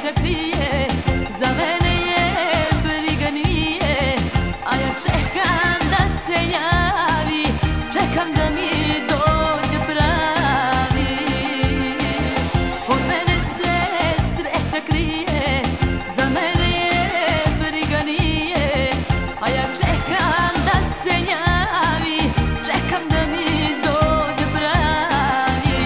sreća krije, za mene je briga nije, a ja čekam da se javi, čekam da mi dođe pravi. Od mene se sreća krije, za mene je briga nije, a ja čekam da se javi, čekam da mi dođe pravi.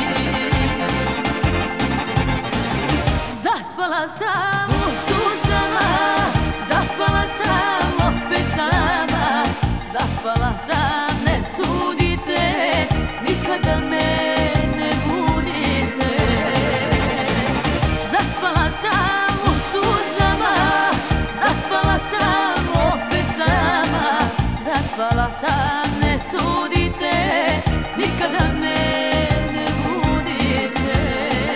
Zaspala sam u suzama, zaspala sam opet sama, zaspala sam, ne sudite, nikada me ne budite. Zaspala sam u suzama, zaspala sam opet sama, zaspala sam, ne sudite, nikada me ne budite.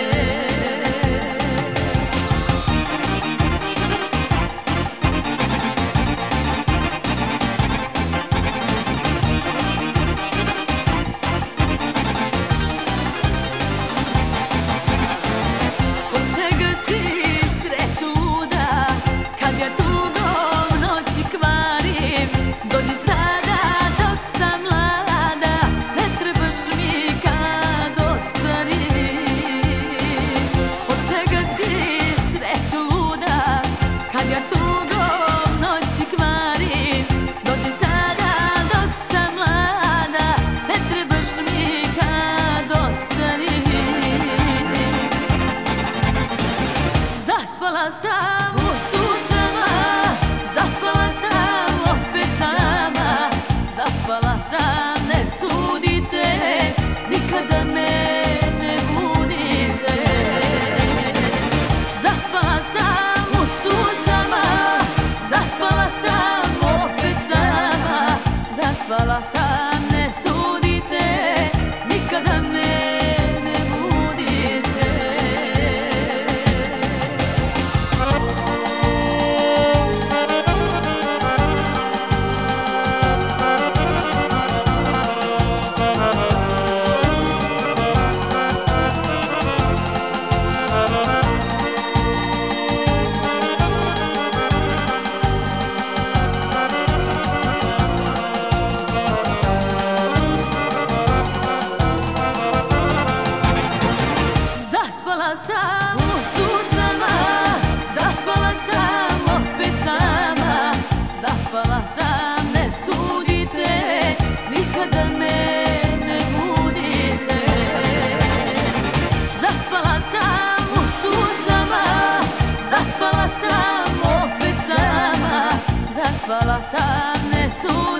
Od čega si sreću luda, kad ja tugom noći kvarim, dođi sada dok sam mlada, ne trebaš mi kad ostarim. Od čega si sreću luda, kad ja tugom noći kvarim, dođi sada dok sam mlada, ne trebaš mi kad ostarim. Zaspala sam u suzama, zaspala sam opet sama, zaspala sam, ne sudite, nikada me ne budite. Zaspala sam u suzama, zaspala sam opet sama, zaspala sam, ne sudite, nikada me ne budite. Zaspala sam u suzama, zaspala sam opet sama, zaspala sam, ne sudite, nikada me ne budite. Zaspala sam u suzama, zaspala sam opet sama, zaspala sam, ne sudite.